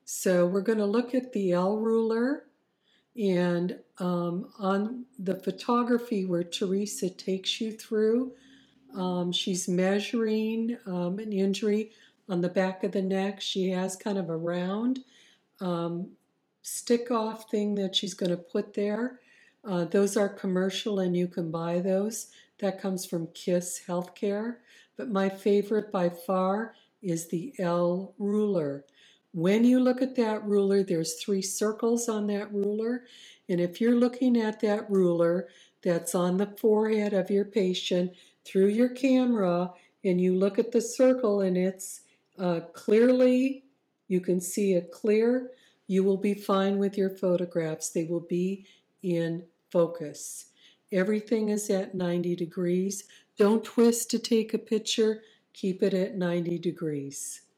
So we're going to look at the L ruler, and on the photography where Teresa takes you through, she's measuring an injury on the back of the neck. She has kind of a round um, stick off thing that she's going to put there. Those are commercial and you can buy those. That comes from KISS Healthcare. But my favorite by far is the L ruler. When you look at that ruler, there's 3 circles on that ruler. And if you're looking at that ruler that's on the forehead of your patient through your camera and you look at the circle and it's clearly, you can see it clear, you will be fine with your photographs. They will be in focus. Everything is at 90 degrees. Don't twist to take a picture. Keep it at 90 degrees.